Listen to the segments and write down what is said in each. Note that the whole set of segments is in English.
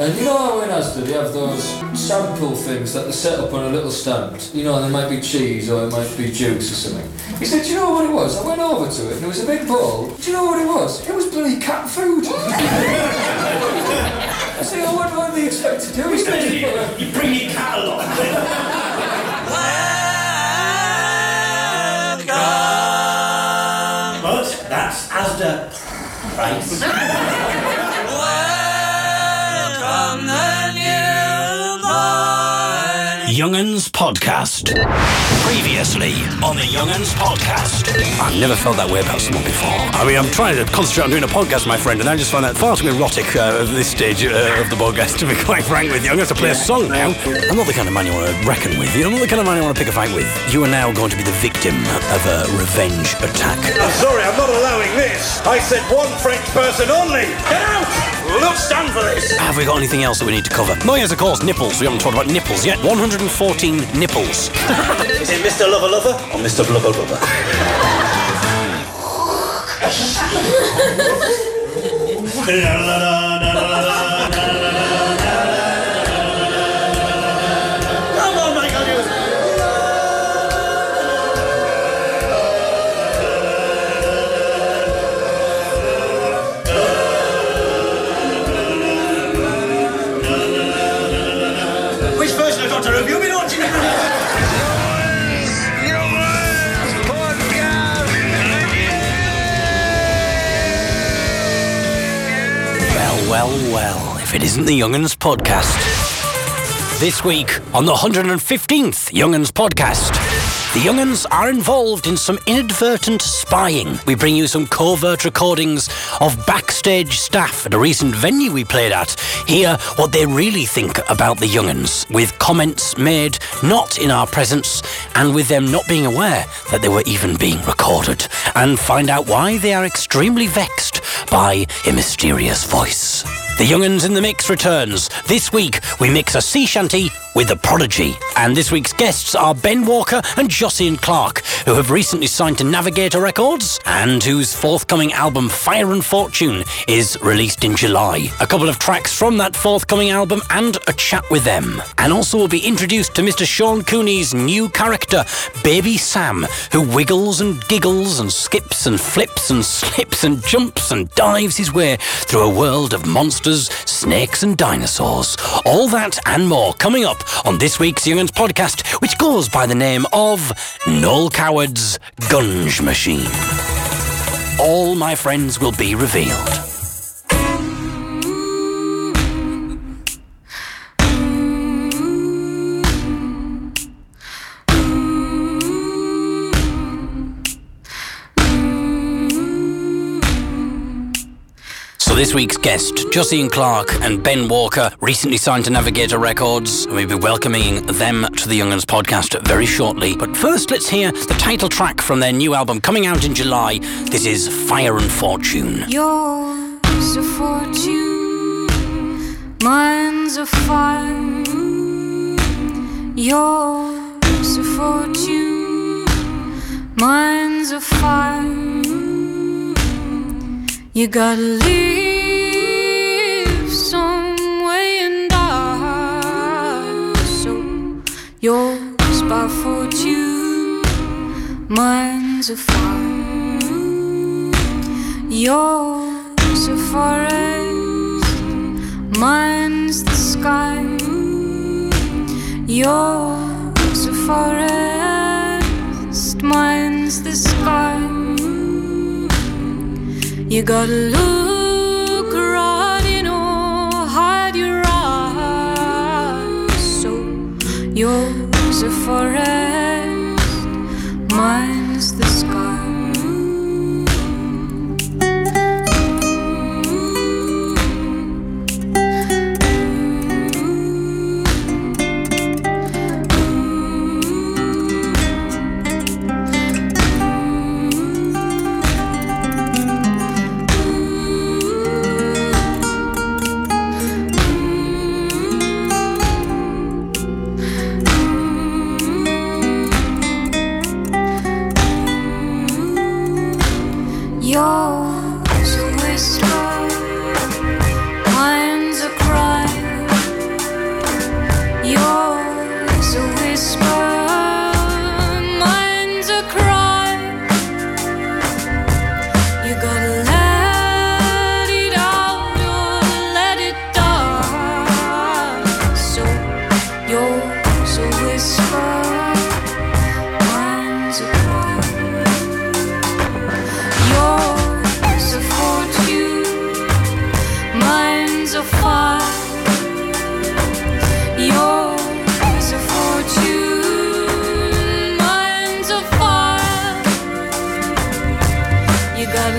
And you know how in Asda they have those sample things that they set up on a little stand? You know, there might be cheese or it might be juice or something. He said, do you know what it was? I went over to it and it was a big bowl. Do you know what it was? It was bloody cat food. I said, oh, what do they expect to do? You bring your cat along. But that's Asda price. Young'uns Podcast. Previously on the Young'uns Podcast. I've never felt that way about someone before. I mean, I'm trying to concentrate on doing a podcast, my friend, and I just find that far too erotic at this stage of the podcast, to be quite frank with you. I'm going to have to play a song now. I'm not the kind of man you want to reckon with. I'm not the kind of man you want to pick a fight with. You are now going to be the victim of a revenge attack. I'm sorry, I'm not allowing this. I said one French person only. Get out! We'll not stand for this. Have we got anything else that we need to cover? Oh, yes, of course, nipples. We haven't talked about nipples yet. 114 nipples. Is it Mr. Lover Lover or Mr. Blubber Blubber? Come on, Michael. Which version of Doctor Who have you been watching? Well, if it isn't the Young'uns Podcast. This week on the 115th Young'uns Podcast, the Young'uns are involved in some inadvertent spying. We bring you some covert recordings of backstage staff at a recent venue we played at. Hear what they really think about the Young'uns, with comments made not in our presence and with them not being aware that they were even being recorded, and find out why they are extremely vexed by a mysterious voice. The Young'uns in the Mix returns. This week, we mix a sea shanty with The Prodigy. And this week's guests are Ben Walker and Josian Clark, who have recently signed to Navigator Records and whose forthcoming album Fire and Fortune is released in July. A couple of tracks from that forthcoming album and a chat with them. And also we'll be introduced to Mr. Sean Cooney's new character, Baby Sam, who wiggles and giggles and skips and flips and slips and jumps and dives his way through a world of monsters, snakes and dinosaurs. All that and more coming up on this week's Young'uns Podcast, which goes by the name of Noel Coward's Gunge Machine. All my friends will be revealed. This week's guest, Josian Clark and Ben Walker, recently signed to Navigator Records, and we'll be welcoming them to the Young'uns Podcast very shortly. But first, let's hear the title track from their new album coming out in July. This is Fire and Fortune. Yours a fortune, mine's a fire. Yours a fortune, mine's a fire. You gotta live some way and die. So yours by fortune, mine's a fire. Yours a forest, mine's the sky. Yours a forest, mine's the sky. You gotta look right, hide your eyes. So yours a forest, mine's the sky. Yours a whisper, mine's a cry. gotta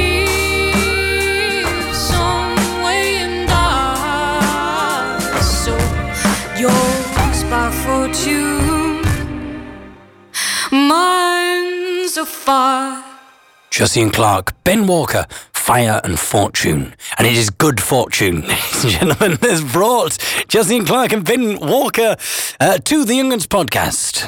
leave some way and die. So yours by fortune, mine's a fire. Josie and Clark, Ben Walker, Fire and Fortune. And it is good fortune, ladies and gentlemen, has brought Josie and Clark and Ben Walker to the Young'uns podcast.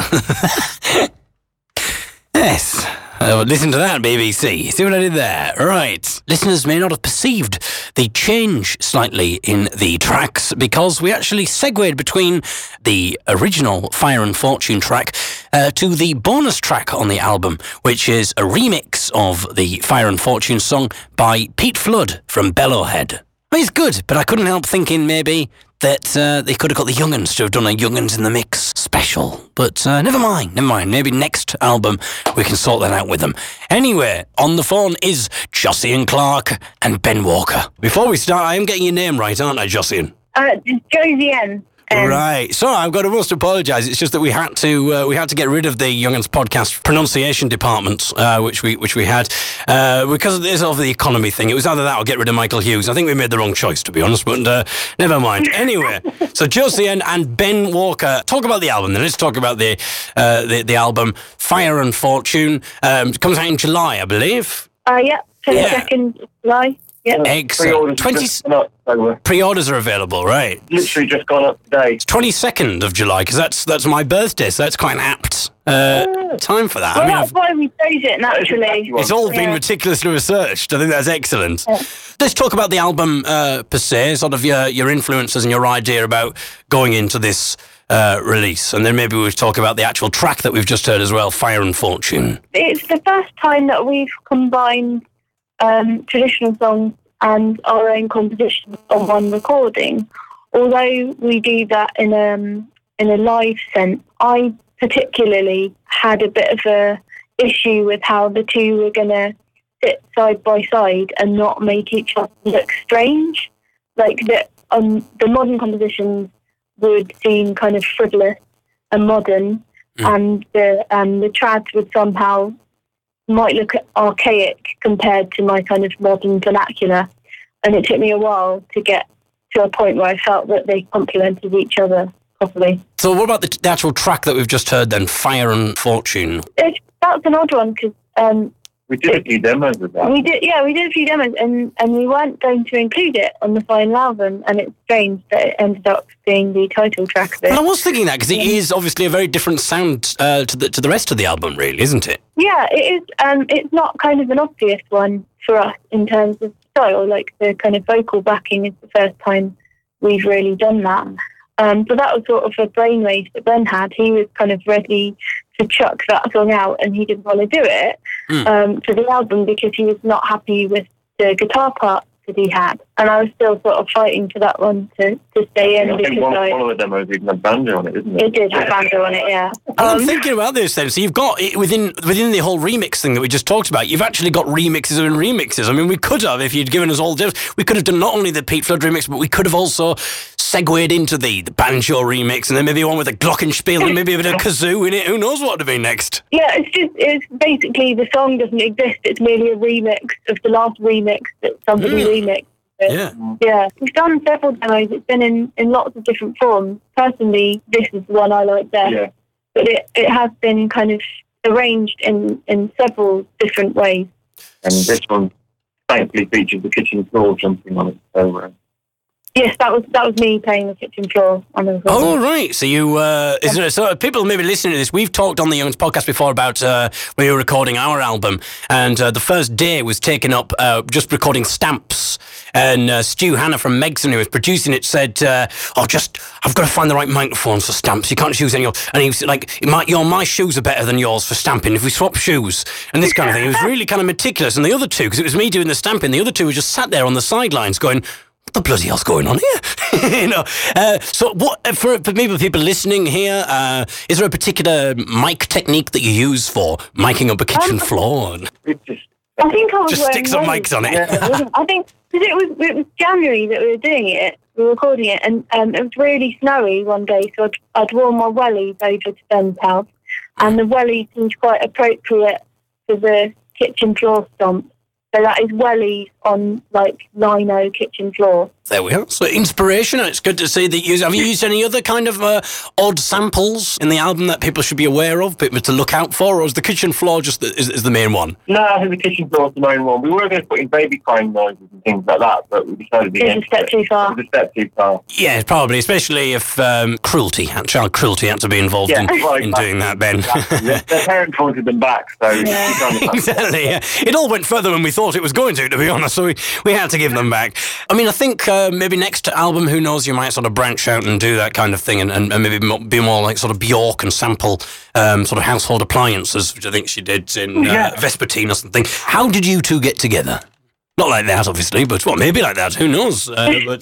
Yes. Listen to that, BBC. See what I did there? Right. Listeners may not have perceived the change slightly in the tracks because we actually segued between the original Fire and Fortune track to the bonus track on the album, which is a remix of the Fire and Fortune song by Pete Flood from Bellowhead. I mean, it's good, but I couldn't help thinking maybe that they could have got the Young'uns to have done a Young'uns in the Mix special. But never mind. Maybe next album we can sort that out with them. Anyway, on the phone is Josie Clark and Ben Walker. Before we start, I am getting your name right, aren't I, Josie? Josie N. Right. So I've got to most apologise. It's just that we had to get rid of the Young'uns podcast pronunciation department, which we had because of the economy thing. It was either that or get rid of Michael Hughes. I think we made the wrong choice, to be honest. But never mind. Anyway, so Josie and Ben Walker, talk about the album. Then let's talk about the album Fire and Fortune. It comes out in July, I believe. Yeah, 22nd of July. Yeah. Excellent. Pre-orders are available, right? Literally just gone up today. It's 22nd of July, because that's my birthday, so that's quite an apt time for that. Well, that's why we chose it, naturally. It's all been meticulously researched. I think that's excellent. Yeah. Let's talk about the album per se, sort of your influences and your idea about going into this release. And then maybe we'll talk about the actual track that we've just heard as well, Fire and Fortune. It's the first time that we've combined traditional songs and our own compositions on one recording. Although we do that in a live sense, I particularly had a bit of a issue with how the two were going to sit side by side and not make each other look strange. Like the modern compositions would seem kind of frivolous and modern, and the trads would somehow might look archaic compared to my kind of modern vernacular. And it took me a while to get to a point where I felt that they complemented each other properly. So what about the actual track that we've just heard then, Fire and Fortune? That's an odd one because... we did a few demos with that. We did a few demos and we weren't going to include it on the final album, and it's strange that it ended up being the title track of it. Well, I was thinking that because it is obviously a very different sound to the rest of the album, really, isn't it? Yeah, it is. It's not kind of an obvious one for us in terms of style. Like the kind of vocal backing is the first time we've really done that. So that was sort of a brainwave that Ben had. He was kind of ready to chuck that song out, and he didn't want to do it for the album because he was not happy with the guitar part that he had. And I was still sort of fighting for that one to stay in. I think one of the demos even had banjo on it, isn't it? It did have banjo on it, yeah. I'm thinking about this then. So you've got, within the whole remix thing that we just talked about, you've actually got remixes and remixes. I mean, we could have, if you'd given us all the we could have done not only the Pete Flood remix, but we could have also segued into the banjo remix, and then maybe one with a glockenspiel and maybe a bit of kazoo in it. Who knows what to be next? Yeah, it's basically the song doesn't exist. It's merely a remix of the last remix that somebody remixed. Yeah. We've done several demos. It's been in lots of different forms. Personally, this is the one I like best. Yeah. But it has been kind of arranged in several different ways. And this one thankfully features the kitchen floor jumping on it. So, yes, that was me playing the kitchen floor on the recording. Oh, right. So you, so people maybe listening to this, we've talked on the Young'uns podcast before about when we were recording our album, and the first day was taken up just recording stamps. And Stu Hanna from Megson, who was producing it, said, I've got to find the right microphones for stamps. You can't choose any. And he was like, my shoes are better than yours for stamping if we swap shoes. And this kind of thing. It was really kind of meticulous. And the other two, because it was me doing the stamping, the other two were just sat there on the sidelines going, what the bloody hell's going on here? So what for maybe people listening here, is there a particular mic technique that you use for miking up a kitchen floor? I think I was just stick some mics on it. Yeah. I think because it was January that we were doing it, we were recording it, and it was really snowy one day, so I'd worn my wellies over to Ben's house, and the wellies seemed quite appropriate for the kitchen floor stomp. So that is wellies on like lino kitchen floor. There we are. So inspiration, and it's good to see that have you used any other kind of odd samples in the album that people should be aware of, people to look out for, or is the kitchen floor just is the main one? No, I think the kitchen floor is the main one. We were going to put in baby crying noises and things like that, but we decided It's a step too far. It was a step too far. Yeah, probably, especially if child cruelty had to be involved in doing that, Ben. Their parents wanted them back, so... Exactly, yeah. It all went further than we thought it was going to be honest, so we had to give them back. I mean, I think maybe next album, who knows, you might sort of branch out and do that kind of thing and maybe be more like sort of Bjork and sample sort of household appliances, which I think she did in Vespertine or something. How did you two get together? Not like that, obviously, but maybe like that, who knows? But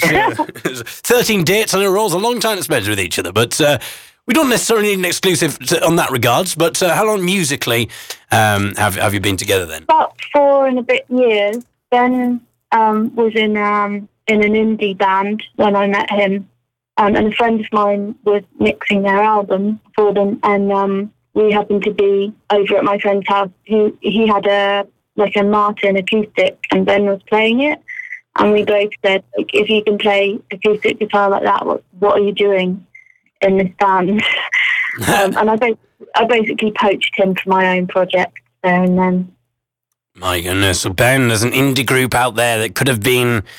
13 dates in a row is a long time to spend with each other, but... we don't necessarily need an exclusive on that regards, but how long musically have you been together then? About 4 and a bit years. Ben was in an indie band when I met him, and a friend of mine was mixing their album for them, and we happened to be over at my friend's house. He had a Martin acoustic, and Ben was playing it, and we both said, like, if you can play acoustic guitar like that, what are you doing in this band? And I basically poached him for my own project there and then. My goodness. So Ben, there's an indie group out there that could have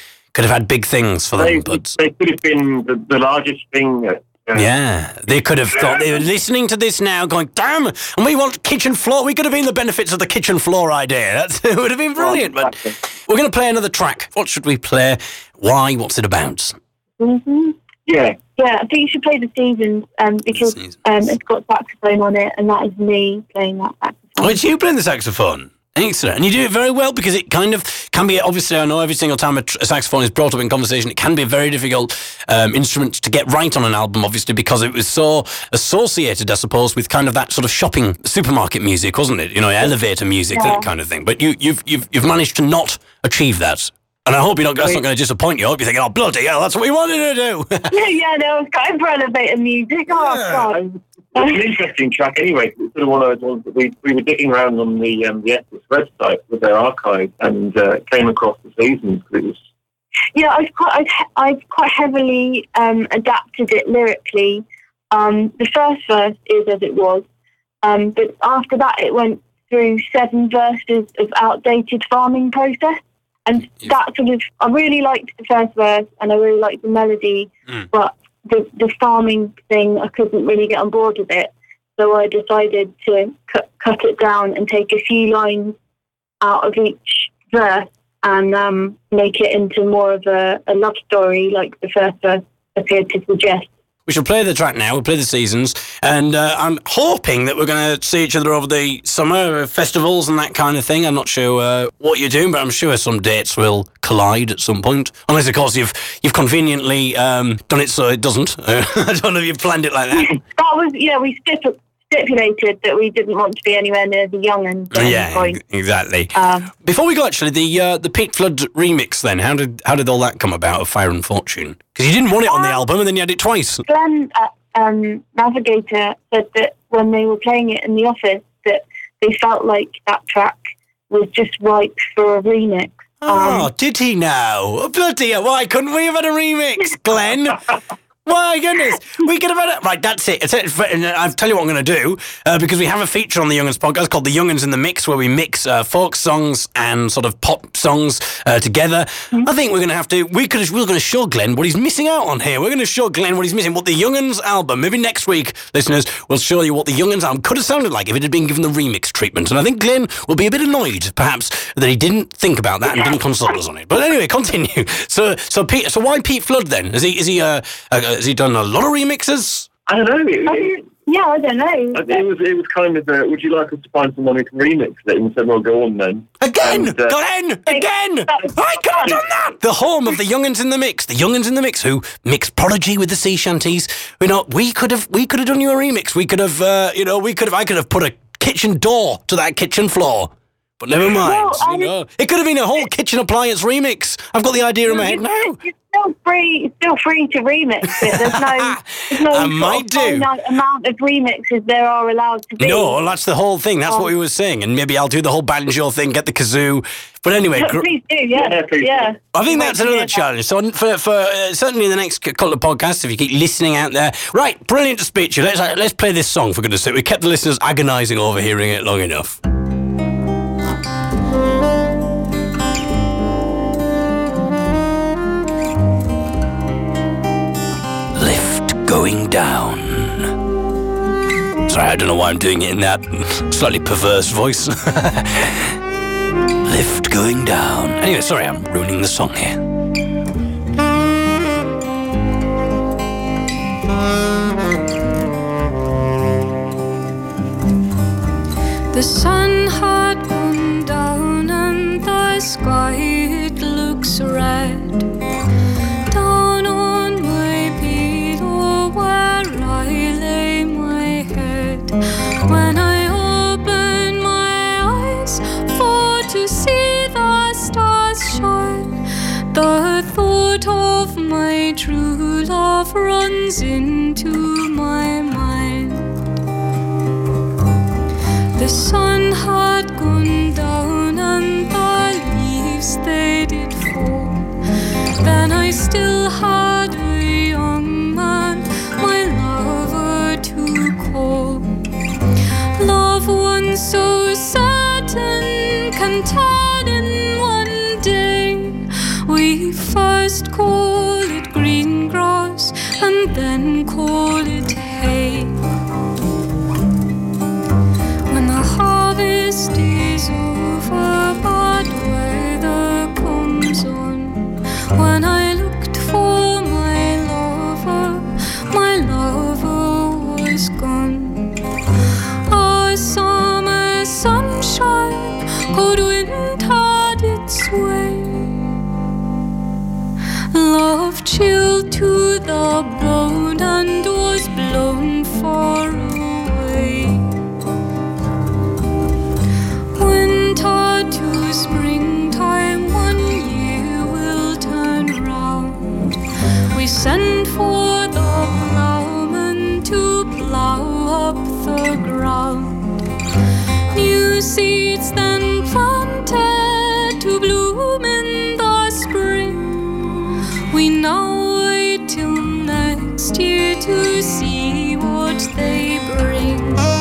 had big things for them. They could have been the largest thing. Yeah, they could have thought, they were listening to this now going, damn, and we want kitchen floor. We could have been the benefits of the kitchen floor idea. It would have been brilliant. But we're going to play another track. What should we play? Why? What's it about? Mm-hmm. Yeah, I think you should play The Seasons because it's got saxophone on it, and that is me playing that saxophone. Oh, it's you playing the saxophone? Excellent. And you do it very well, because it kind of can be, obviously, I know every single time a saxophone is brought up in conversation, it can be a very difficult instrument to get right on an album, obviously, because it was so associated, I suppose, with kind of that sort of shopping, supermarket music, wasn't it? You know, elevator music, that kind of thing. But you've managed to not achieve that. And I hope that's not going to disappoint you. I hope you're thinking, oh, bloody hell, that's what we wanted to do. No, it's going for elevator music. Oh, God. It's an interesting track anyway. It's sort of one of those ones that we were digging around on the Essex website with their archive and came across The Seasons. It was... Yeah, I've quite heavily adapted it lyrically. The first verse is as it was, but after that it went through 7 verses of outdated farming process. And that sort of, I really liked the first verse and I really liked the melody, but the farming thing, I couldn't really get on board with it. So I decided to cut it down and take a few lines out of each verse and make it into more of a love story, like the first verse appeared to suggest. We shall play the track now, we'll play The Seasons, and I'm hoping that we're going to see each other over the summer festivals and that kind of thing. I'm not sure what you're doing, but I'm sure some dates will collide at some point. Unless, of course, you've conveniently done it so it doesn't. I don't know if you've planned it like that. That was, we stipulated that we didn't want to be anywhere near the Young'uns. Exactly. Before we go, actually, the Pete Flood remix. Then, how did all that come about of Fire and Fortune? Because you didn't want it on the album, and then you had it twice. Glenn at Navigator said that when they were playing it in the office, that they felt like that track was just ripe for a remix. Did he now? Oh, bloody hell, why couldn't we have had a remix, Glenn? My goodness, we could have had it. Right, that's it. And I'll tell you what I'm going to do, because we have a feature on the Young'uns podcast called The Young'uns in the Mix, where we mix folk songs and sort of pop songs together. I think we're going to have to, we're going to show Glenn what he's missing out on here. We're going to show Glenn what he's missing, what the Young'uns album, maybe next week, listeners, we'll show you what the Young'uns album could have sounded like if it had been given the remix treatment. And I think Glenn will be a bit annoyed, perhaps, that he didn't think about that and didn't consult us on it. But anyway, continue. So why Pete Flood then? Has he done a lot of remixes? I don't know. I don't know. It was kind of, would you like us to find someone who can remix it? And we said, well, go on then. Again! Glenn! Again! I could have done that! The home of the Young'uns in the Mix. The Young'uns in the Mix, who mixed Prodigy with the Sea Shanties. You know, we could have done you a remix. We could have, I could have put a kitchen door to that kitchen floor. But never mind. Well, you know. It could have been a whole kitchen appliance remix. I've got the idea in my head now. It's still free to remix it. There's no I might do. amount of remixes there are allowed to be. No, that's the whole thing. That's what we were saying. And maybe I'll do the whole banjo thing, get the kazoo. But anyway... Please do, yeah. please do. I think that's another challenge. So for certainly in the next couple of podcasts, if you keep listening out there... Right, brilliant to speak to you. Let's play this song, for goodness sake. We kept the listeners agonising over hearing it long enough. Lift going down. Sorry, I don't know why I'm doing it in that slightly perverse voice. Lift going down. Anyway, sorry, I'm ruining the song here. The sun had gone down and the sky it looks red. Down on my pillow where I lay my head. When I open my eyes for to see the stars shine, the thought of my true love runs into my mind. The sun had gone down and the leaves they did fall. Then I still had a young man, my lover to call. Love once so certain can turn in one day. We first call it green grass and then call it hay. Harvest is over, but weather comes on. When I looked for my lover was gone. A summer sunshine, cold wind had its way. Love chilled to the bone and was blown far away. Winter to springtime, 1 year will turn round. We send for the ploughman to plough up the ground. New seeds then planted to bloom in the spring. We now wait till next year to see what they bring.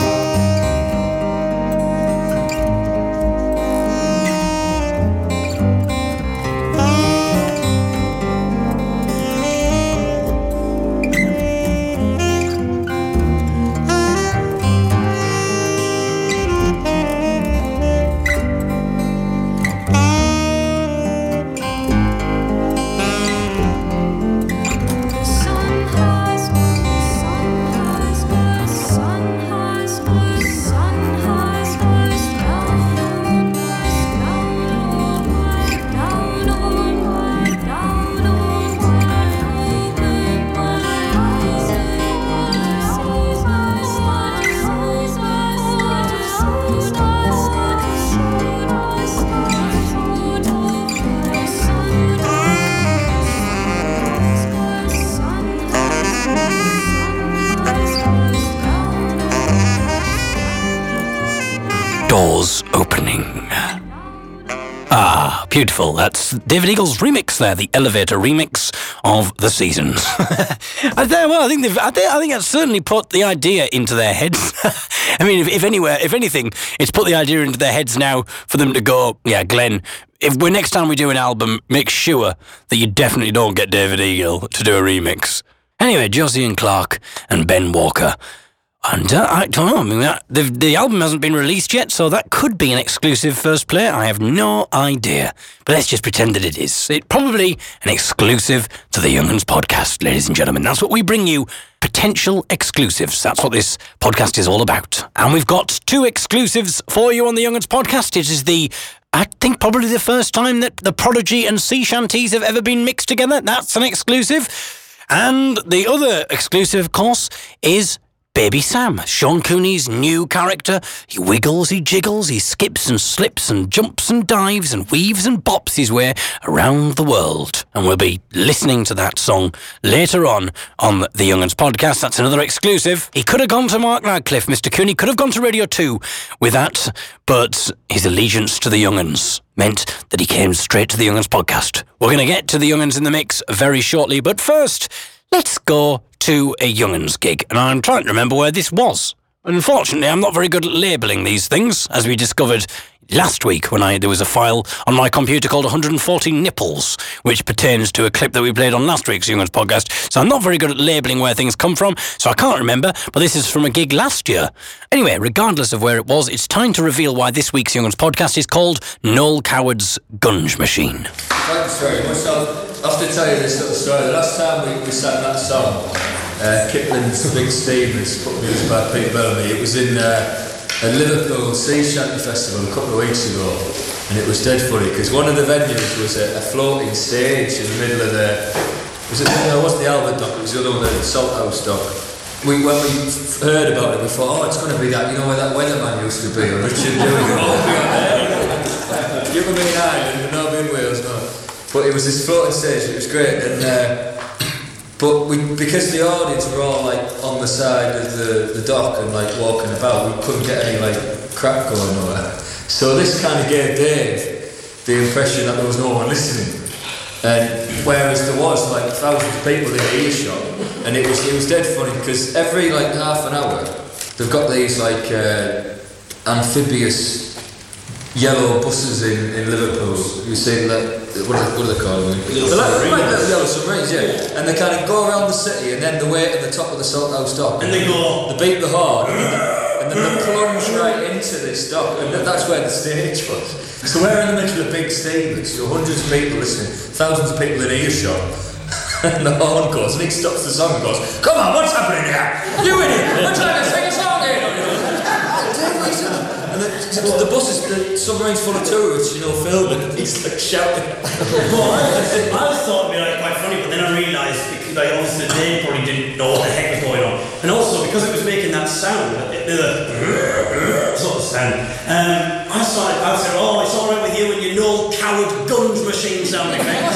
Doors opening. Ah, beautiful. That's David Eagle's remix there, the elevator remix of the Seasons. I think that's certainly put the idea into their heads. I mean, if anything, it's put the idea into their heads now for them to go, yeah, Glenn, next time we do an album, make sure that you definitely don't get David Eagle to do a remix. Anyway, Josie and Clark and Ben Walker. And I don't know, I mean, the album hasn't been released yet, so that could be an exclusive first play. I have no idea. But let's just pretend that it is. It's probably an exclusive to the Young 'Uns podcast, ladies and gentlemen. That's what we bring you, potential exclusives. That's what this podcast is all about. And we've got 2 exclusives for you on the Young 'Uns podcast. It is I think probably the first time that the Prodigy and Sea Shanties have ever been mixed together. That's an exclusive. And the other exclusive, of course, is Baby Sam, Sean Cooney's new character. He wiggles, he jiggles, he skips and slips and jumps and dives and weaves and bops his way around the world. And we'll be listening to that song later on the Young'uns podcast. That's another exclusive. He could have gone to Mark Radcliffe, Mr. Cooney could have gone to Radio 2 with that, but his allegiance to the Young'uns meant that he came straight to the Young'uns podcast. We're going to get to the Young'uns in the mix very shortly, but first, let's go to a Young'uns gig, and I'm trying to remember where this was. Unfortunately, I'm not very good at labelling these things, as we discovered last week when there was a file on my computer called 140 Nipples, which pertains to a clip that we played on last week's Young'uns podcast. So I'm not very good at labelling where things come from, so I can't remember, but this is from a gig last year. Anyway, regardless of where it was, it's time to reveal why this week's Young'uns podcast is called Noel Coward's Gunge Machine. Thanks very much. I'll have to tell you this little story. The last time we sang that song, Kipling's Big Steamers, put music by Peter Bellamy, it was in a Liverpool Sea Shanty Festival a couple of weeks ago, and it was dead funny because one of the venues was a floating stage in the middle of it wasn't the Albert Dock, it was the other one, the Salthouse Dock. When we heard about it, we thought, it's going to be that, where that weatherman used to be, or Richard Dewey, all be on there. You ever been in Ireland, but not in Wales, no. But it was this floating stage, it was great, and because the audience were all on the side of the dock and walking about, we couldn't get any crap going on. So this kind of gave Dave the impression that there was no one listening. And whereas there was thousands of people in earshot, and it was dead funny because every half an hour they've got these amphibious yellow buses in Liverpool. You see what are they called? They're like little yellow submarines, yeah. And they kind of go around the city, and then they wait at the top of the Salthouse Dock. And they beat the horn, and then they plunge right into this dock, and that's where the stage was. So we're in the middle of big steamers, so hundreds of people listening, thousands of people in earshot, and the horn goes, and he stops the song and goes, "Come on, what's happening here? You idiot! I'm trying to sing a song here!" And the bus is, the submarine's full of tourists, filming, and he's shouting. Well, I thought it'd be quite funny, but then I realised, because obviously they probably didn't know what the heck was going on. And also, because it was making that sound, the sort of sound, I said, "Oh, it's alright with you and your Noel Coward Gunge Machine sound effects."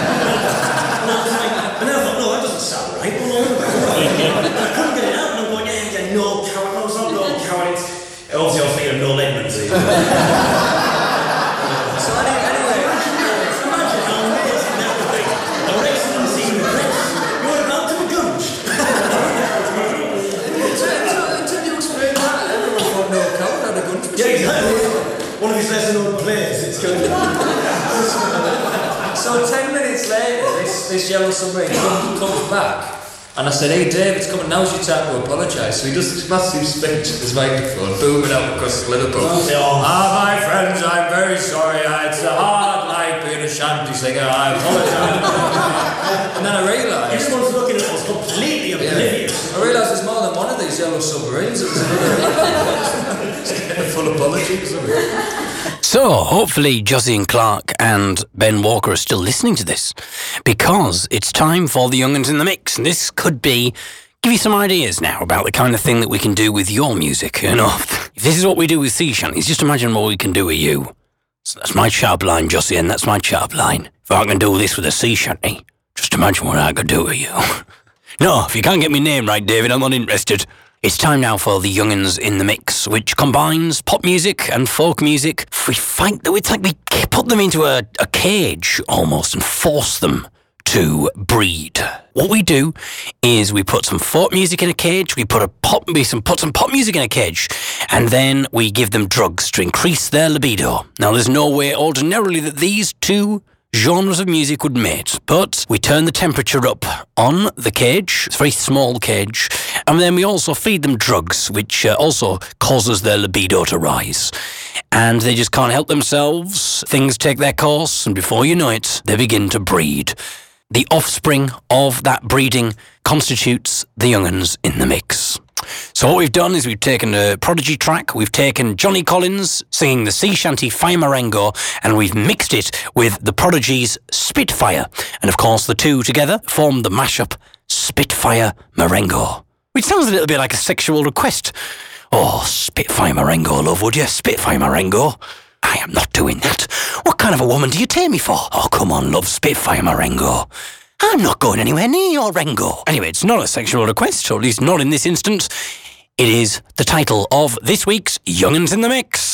And then I thought, no, that doesn't sound right. I couldn't get it out, and I'm going, yeah, Noel Coward. No, it's not Noel Coward. Obviously, I was thinking of Noel Edmonds. So anyway, imagine how amazing that would be. A racing scene with Chris. You're about to be gunged. Until you explain that, everyone thought Noel Coward had a gunge machine. Yeah, exactly. One of his lesser known plays. It's good. So 10 minutes later, this yellow submarine comes back, and I said, "Hey Dave, it's coming, now's your time to apologise." So he does this massive speech at his microphone, booming out across Liverpool. My friends, I'm very sorry, it's a hard life being a shanty singer, I apologise. And then I realised... Everyone's looking at us completely oblivious. I realised there's more than one of these yellow submarines. It was another... Just getting a full apology or something. So, hopefully Josian Clark and Ben Walker are still listening to this, because it's time for the Young'uns in the Mix, and this could give you some ideas now about the kind of thing that we can do with your music. If this is what we do with sea shanties, just imagine what we can do with you. So that's my sharp line, Josian, that's my sharp line. If I can do this with a sea shanty, just imagine what I could do with you. No, if you can't get my name right, David, I'm not interested. It's time now for the Young'uns in the Mix, which combines pop music and folk music. It's like we put them into a cage almost and force them to breed. What we do is we put some folk music in a cage, we put some pop music in a cage, and then we give them drugs to increase their libido. Now, there's no way ordinarily that these two genres of music would mate, but we turn the temperature up on the cage. It's a very small cage, and then we also feed them drugs, which also causes their libido to rise, and they just can't help themselves. Things take their course, and before you know it, they begin to breed. The offspring of that breeding constitutes the Young'uns in the Mix. So what we've done is we've taken a Prodigy track, we've taken Johnny Collins singing the sea shanty Fire Marengo, and we've mixed it with the Prodigy's Spitfire. And of course the two together form the mashup Spitfire Marengo, Which sounds a little bit like a sexual request. Oh, Spitfire Marengo, love, would you? Spitfire Marengo. I am not doing that. What kind of a woman do you take me for? Oh, come on, love, Spitfire Marengo. I'm not going anywhere near your Rengo. Anyway, it's not a sexual request, or at least not in this instance. It is the title of this week's Young'uns in the Mix.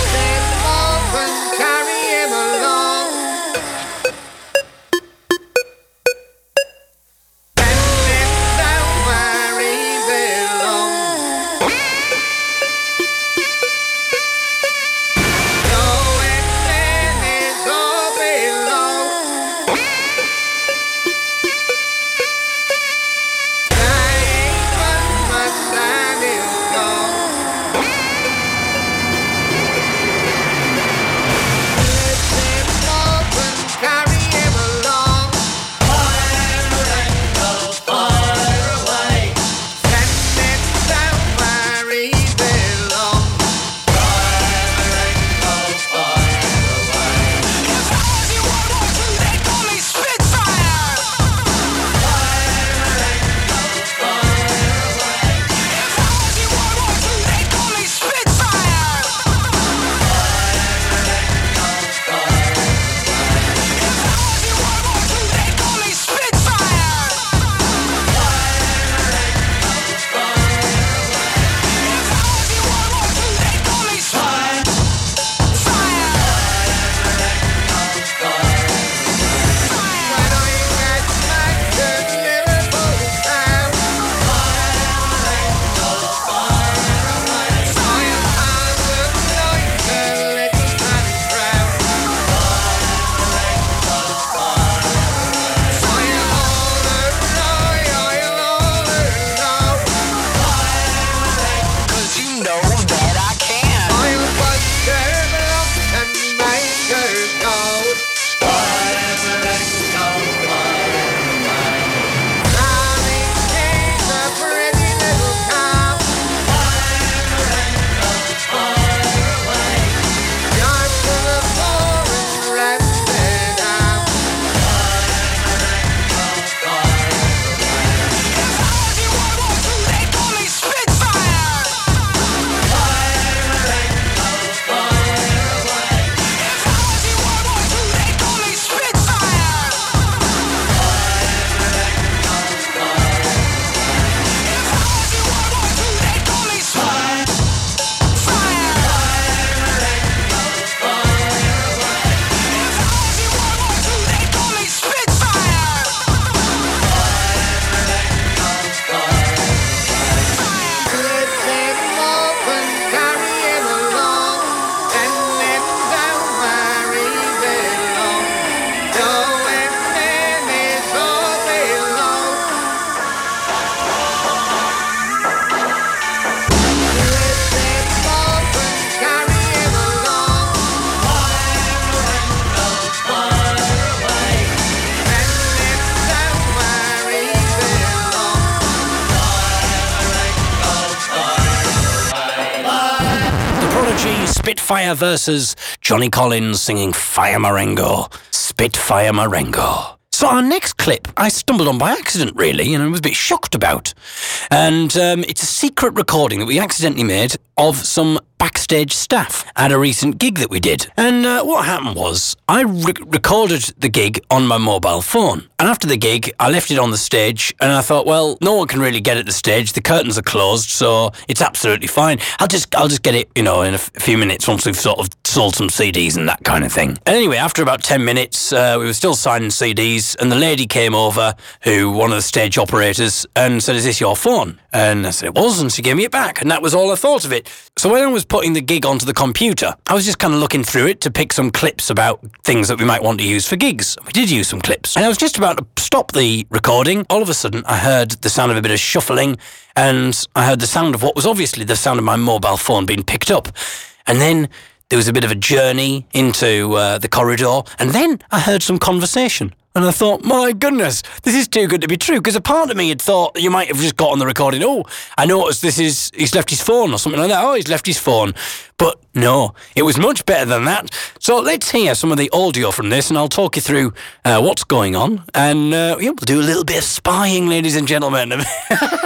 Spitfire versus Johnny Collins singing Fire Marengo. Spitfire Marengo. So our next clip, I stumbled on by accident, really, and I was a bit shocked about. And it's a secret recording that we accidentally made of some backstage staff at a recent gig that we did. And what happened was, I recorded the gig on my mobile phone. And after the gig, I left it on the stage, and I thought, well, no one can really get at the stage. The curtains are closed, so it's absolutely fine. I'll just get it, in a few minutes once we've sort of sold some CDs and that kind of thing. And anyway, after about 10 minutes, we were still signing CDs, and the lady came over, one of the stage operators, and said, "Is this your phone?" And I said it was, and she gave me it back, and that was all I thought of it. So when I was putting the gig onto the computer, I was just kind of looking through it to pick some clips about things that we might want to use for gigs. We did use some clips. And I was just about to stop the recording. All of a sudden, I heard the sound of a bit of shuffling, and I heard the sound of what was obviously the sound of my mobile phone being picked up. And then there was a bit of a journey into the corridor, and then I heard some conversation. And I thought, my goodness, this is too good to be true, because a part of me had thought you might have just got on the recording, oh, I noticed he's left his phone or something like that. Oh, he's left his phone. But no, it was much better than that. So let's hear some of the audio from this, and I'll talk you through what's going on. And we'll do a little bit of spying, ladies and gentlemen.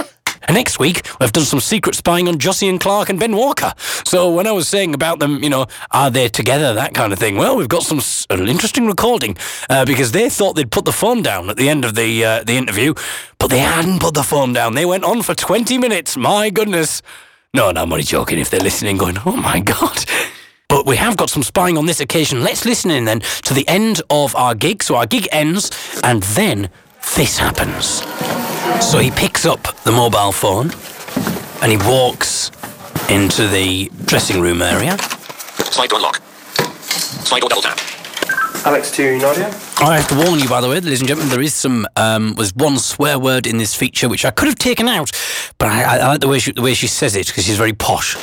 And next week, we've done some secret spying on Josie and Clark and Ben Walker. So when I was saying about them, are they together, that kind of thing, well, we've got an interesting recording because they thought they'd put the phone down at the end of the interview, but they hadn't put the phone down. They went on for 20 minutes. My goodness. No, I'm only joking if they're listening going, oh my God. But we have got some spying on this occasion. Let's listen in then to the end of our gig. So our gig ends and then this happens. So he picks up the mobile phone and he walks into the dressing room area. Slide door lock. Slide door double tap. Alex to Nadia. I have to warn you, by the way, ladies and gentlemen, there is was one swear word in this feature which I could have taken out, but I like the way she says it because she's very posh.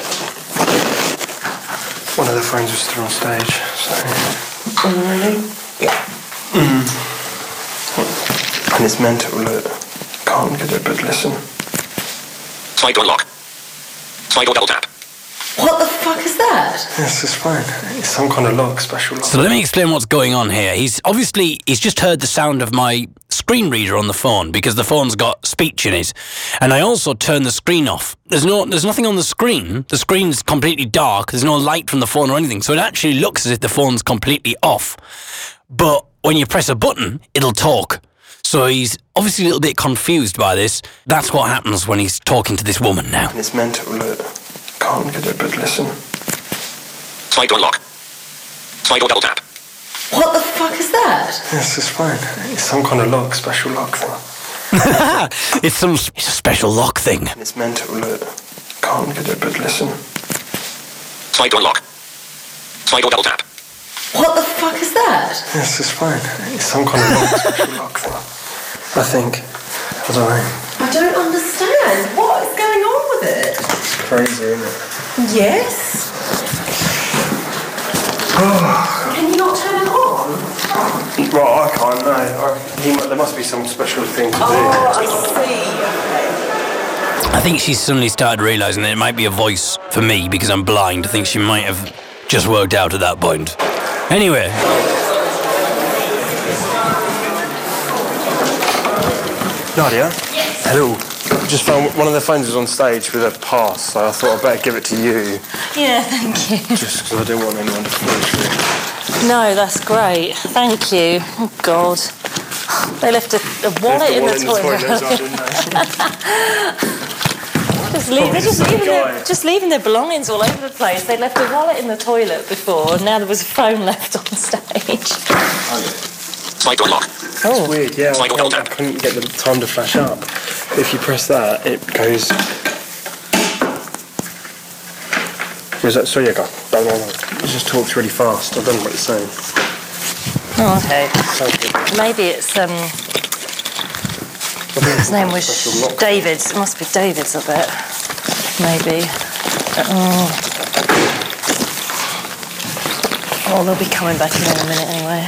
One of the phones was still on stage, so... Really? Yeah. And it's mental, look. Can't get it, but listen. Slide door lock. Slide door double tap. What the fuck is that? Yes, it's fine. It's some kind of lock, special lock. So let me explain what's going on here. He's just heard the sound of my screen reader on the phone because the phone's got speech in it. And I also turned the screen off. There's nothing on the screen. The screen's completely dark. There's no light from the phone or anything. So it actually looks as if the phone's completely off. But when you press a button, it'll talk. So he's obviously a little bit confused by this. That's what happens when he's talking to this woman now. And it's mental, look. Can't get it, but listen. Slide door lock. Slide door double tap. What the fuck is that? Yes, it's fine. It's some kind of lock, special lock thing. It's a special lock thing. And it's mental, look. Can't get it, but listen. Slide door lock. Slide door double tap. What the fuck is that? Yes, it's fine. It's some kind of lock, special lock thing. I think. I don't know. I don't understand. What is going on with it? It's crazy, isn't it? Yes. Can you not turn it on? Well, I can't, no. There must be some special thing to do. Oh, I see. I think she's suddenly started realising that it might be a voice for me because I'm blind. I think she might have just worked out at that point. Anyway. Nadia? Yes. Hello. Just found one of the phones was on stage with a pass, so I thought I'd better give it to you. Yeah, thank you. Just because I didn't want anyone to fall asleep. No, that's great. Thank you. Oh, God. They left a wallet in the toilet. Just leaving their belongings all over the place. They left a wallet in the toilet before, and now there was a phone left on stage. Slide door lock. That's weird, yeah. I couldn't get the time to flash up. If you press that, it goes... Where's that? Sorry, go. No. It just talks really fast. I don't know what it's saying. Oh, okay. Maybe it's, his name was David's. It must be David's, I bet. Maybe. Oh, they'll be coming back in a minute anyway.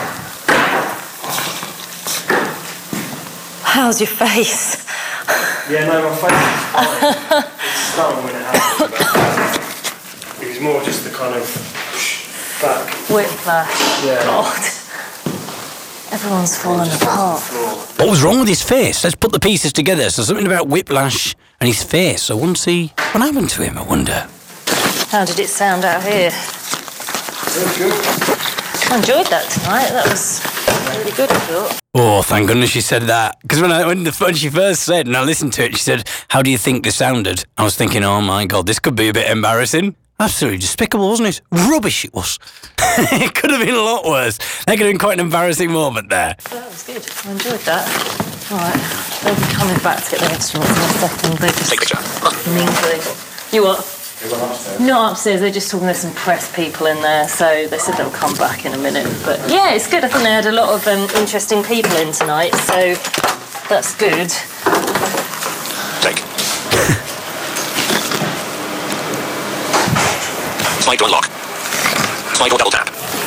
How's your face? Yeah, no, my face is fine. It's stung when it happened. It was more just the kind of back. Whiplash. Yeah. God. Everyone's falling apart. What was wrong with his face? Let's put the pieces together. So something about whiplash and his face. I want to see what happened to him, I wonder. How did it sound out here? Very good. I enjoyed that tonight. That was really good, I thought. Oh, thank goodness she said that. Because when she first said, and I listened to it, she said, how do you think this sounded? I was thinking, oh my God, this could be a bit embarrassing. Absolutely despicable, wasn't it? Rubbish it was. It could have been a lot worse. That could have been quite an embarrassing moment there. That was good. I enjoyed that. All right. They'll be coming back to get their instruments in a second. They're just mingling. You what? Not upstairs, they're just talking. There's some press people in there, so they said they'll come back in a minute. But yeah, it's good. I think they had a lot of interesting people in tonight, so that's good. Take. Slide door lock. Slide door double tap.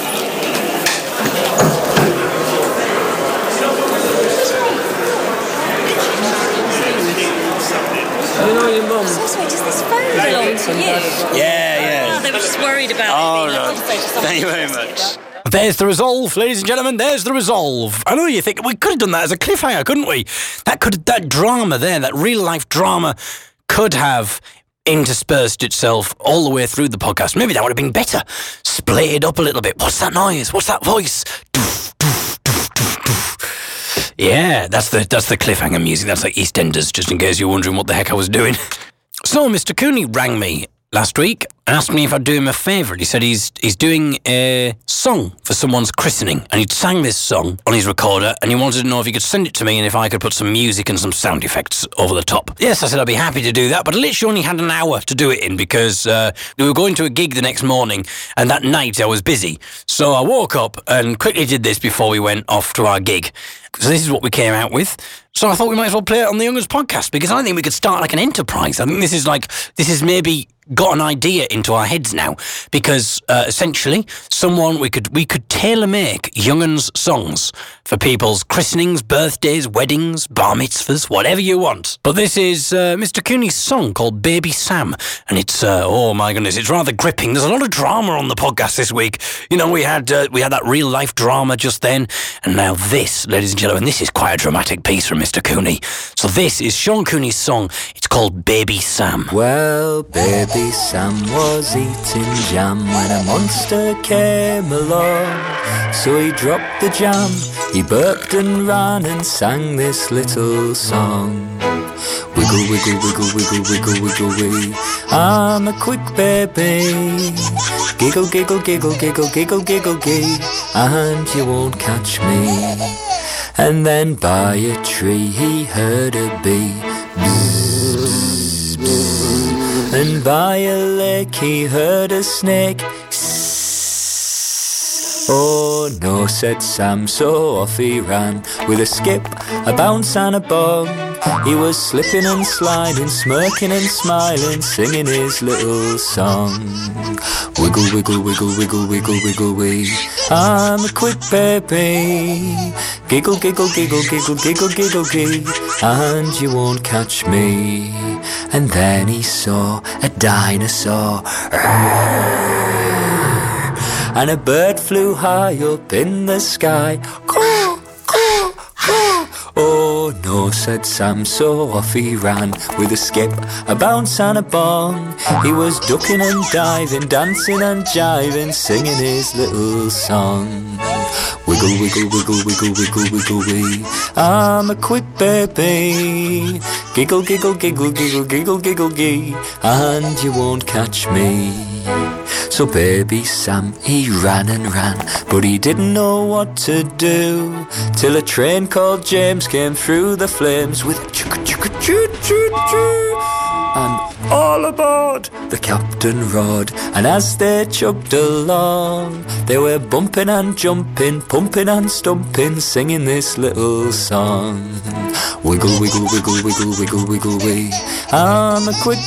Excuse me, does this phone belong to you? Yeah. Oh, they were just worried about it. Right. Thank you very much. there's the resolve, ladies and gentlemen, there's the resolve. I know you think, we could have done that as a cliffhanger, couldn't we? That drama there, that real-life drama could have interspersed itself all the way through the podcast. Maybe that would have been better. Split it up a little bit. What's that noise? What's that voice? Yeah, that's the cliffhanger music. That's like EastEnders, just in case you're wondering what the heck I was doing. So, Mr. Cooney rang me last week and asked me if I'd do him a favour. He said he's doing a song for someone's christening, and he'd sang this song on his recorder, and he wanted to know if he could send it to me and if I could put some music and some sound effects over the top. Yes, I said I'd be happy to do that, but I literally only had an hour to do it in because we were going to a gig the next morning, and that night I was busy. So I woke up and quickly did this before we went off to our gig. So this is what we came out with. So I thought we might as well play it on the Young'uns podcast, because I think we could start like an enterprise. I think this is maybe got an idea into our heads now, because essentially we could tailor make Young'uns songs for people's christenings, birthdays, weddings, bar mitzvahs, whatever you want. But this is Mr. Cooney's song called Baby Sam, and it's oh my goodness, it's rather gripping. There's a lot of drama on the podcast this week. You know, we had that real life drama just then, and now this, ladies and gentlemen, this is quite a dramatic piece from Mr. Cooney. So this is Sean Cooney's song. It's called Baby Sam. Well, Baby Sam was eating jam when a monster came along. So he dropped the jam, he burped and ran and sang this little song. Wiggle, wiggle, wiggle, wiggle, wiggle, wiggle, wee. I'm a quick baby. Giggle, giggle, giggle, giggle, giggle, giggle, gee. And you won't catch me. And then by a tree he heard a bee. Bzz, bzz, bzz. And by a lake he heard a snake. Oh no, said Sam, so off he ran. With a skip, a bounce and a bong. He was slipping and sliding, smirking and smiling, singing his little song. Wiggle, wiggle, wiggle, wiggle, wiggle, wiggle, wee. I'm a quick baby. Giggle, giggle, giggle, giggle, giggle, giggle, gee. And you won't catch me. And then he saw a dinosaur. And a bird flew high up in the sky. Caw, caw, caw. Oh no, said Sam, so off he ran. With a skip, a bounce and a bong. He was ducking and diving, dancing and jiving, singing his little song. Wiggle, wiggle, wiggle, wiggle, wiggle, wiggle, wee. I'm a quick baby. Giggle, giggle, giggle, giggle, giggle, giggle, gee. And you won't catch me. So Baby Sam, he ran and ran, but he didn't know what to do, till a train called James came through the flames with a choo-choo-choo-choo-choo. And all aboard, the captain roared, and as they chugged along, they were bumping and jumping, pumping and stumping, singing this little song. Wiggle, wiggle, wiggle, wiggle, wiggle, wiggle, wee. I'm a quick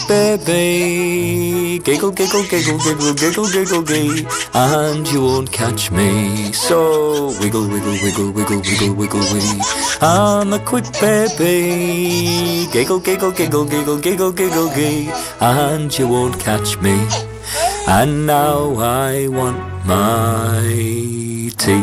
baby. Giggle, giggle, giggle, giggle, giggle, giggle, gee. And you won't catch me. So wiggle, wiggle, wiggle, wiggle, wiggle, wiggle, wee. I'm a quick baby. Giggle, giggle, giggle, giggle, giggle, giggle, gee. And you won't catch me. And now I want my tea.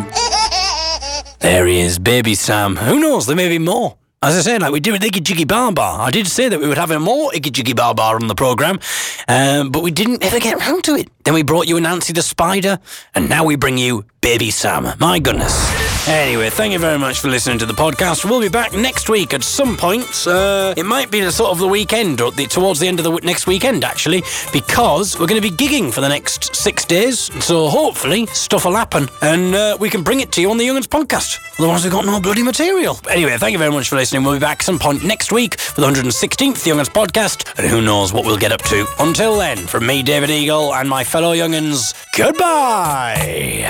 There he is, Baby Sam. Who knows, there may be more. As I said, like we did with Iggy Jiggy Bar Bar. I did say that we would have more Iggy Jiggy Bar Bar on the programme, but we didn't ever get round to it. Then we brought you Nancy the Spider, and now we bring you Baby Sam. My goodness. Anyway, thank you very much for listening to the podcast. We'll be back next week at some point. It might be the sort of the weekend, or towards the end of the next weekend, actually, because we're going to be gigging for the next 6 days. So hopefully stuff will happen, and we can bring it to you on the Young'uns podcast. Otherwise, we've got no bloody material. Anyway, thank you very much for listening. We'll be back some point next week for the 116th Young'uns podcast, and who knows what we'll get up to. Until then, from me, David Eagle, and my fellow Young'uns, goodbye.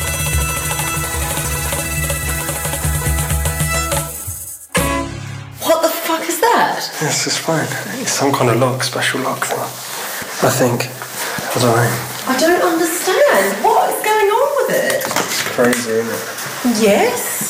What the fuck is that? It's just fine. It's some kind of lock, special lock thing. I think. I don't know. I don't understand. What is going on with it? It's crazy, isn't it? Yes.